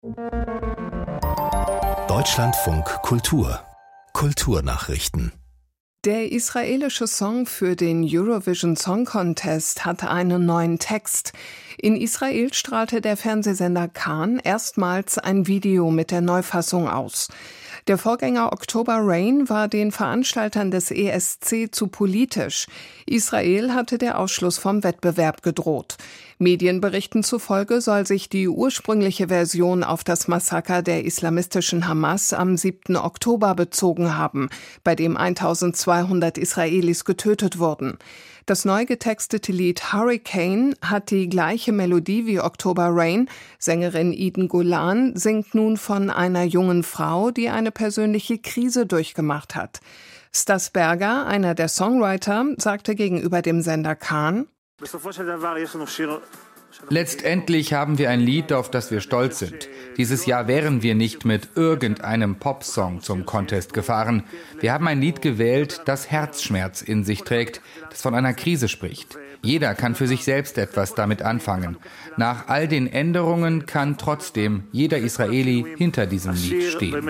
Deutschlandfunk Kultur Kulturnachrichten. Der israelische Song für den Eurovision Song Contest hatte einen neuen Text. In Israel strahlte der Fernsehsender Kan erstmals ein Video mit der Neufassung aus. Der Vorgänger October Rain war den Veranstaltern des ESC zu politisch. Israel hatte der Ausschluss vom Wettbewerb gedroht. Medienberichten zufolge soll sich die ursprüngliche Version auf das Massaker der islamistischen Hamas am 7. Oktober bezogen haben, bei dem 1200 Israelis getötet wurden. Das neu getextete Lied Hurricane hat die gleiche Melodie wie October Rain. Sängerin Eden Golan singt nun von einer jungen Frau, die eine persönliche Krise durchgemacht hat. Stas Berger, einer der Songwriter, sagte gegenüber dem Sender Kan: Letztendlich haben wir ein Lied, auf das wir stolz sind. Dieses Jahr wären wir nicht mit irgendeinem Popsong zum Contest gefahren. Wir haben ein Lied gewählt, das Herzschmerz in sich trägt, das von einer Krise spricht. Jeder kann für sich selbst etwas damit anfangen. Nach all den Änderungen kann trotzdem jeder Israeli hinter diesem Lied stehen.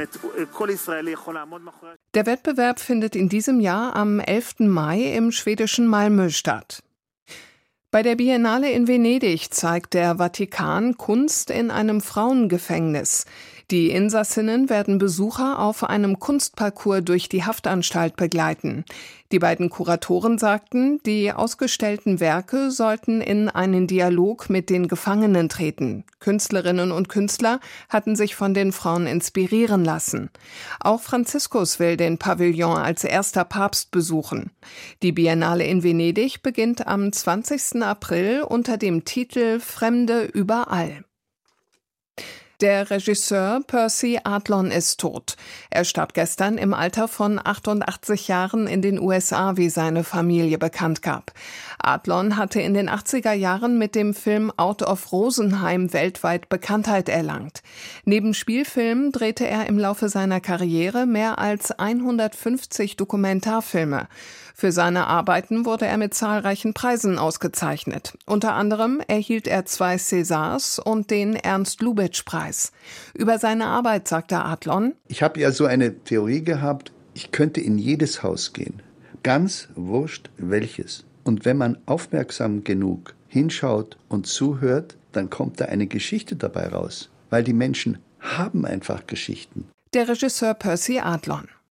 Der Wettbewerb findet in diesem Jahr am 11. Mai im schwedischen Malmö statt. Bei der Biennale in Venedig zeigt der Vatikan Kunst in einem Frauengefängnis. Die Insassinnen werden Besucher auf einem Kunstparcours durch die Haftanstalt begleiten. Die beiden Kuratoren sagten, die ausgestellten Werke sollten in einen Dialog mit den Gefangenen treten. Künstlerinnen und Künstler hatten sich von den Frauen inspirieren lassen. Auch Franziskus will den Pavillon als erster Papst besuchen. Die Biennale in Venedig beginnt am 20. April unter dem Titel Fremde überall. Der Regisseur Percy Adlon ist tot. Er starb gestern im Alter von 88 Jahren in den USA, wie seine Familie bekannt gab. Adlon hatte in den 80er Jahren mit dem Film Out of Rosenheim weltweit Bekanntheit erlangt. Neben Spielfilmen drehte er im Laufe seiner Karriere mehr als 150 Dokumentarfilme. Für seine Arbeiten wurde er mit zahlreichen Preisen ausgezeichnet. Unter anderem erhielt er 2 Césars und den Ernst-Lubitsch-Preis. Über seine Arbeit sagte Adlon: Ich habe ja so eine Theorie gehabt, ich könnte in jedes Haus gehen. Ganz wurscht welches. Und wenn man aufmerksam genug hinschaut und zuhört, dann kommt da eine Geschichte dabei raus. Weil die Menschen haben einfach Geschichten. Der Regisseur Percy Adlon.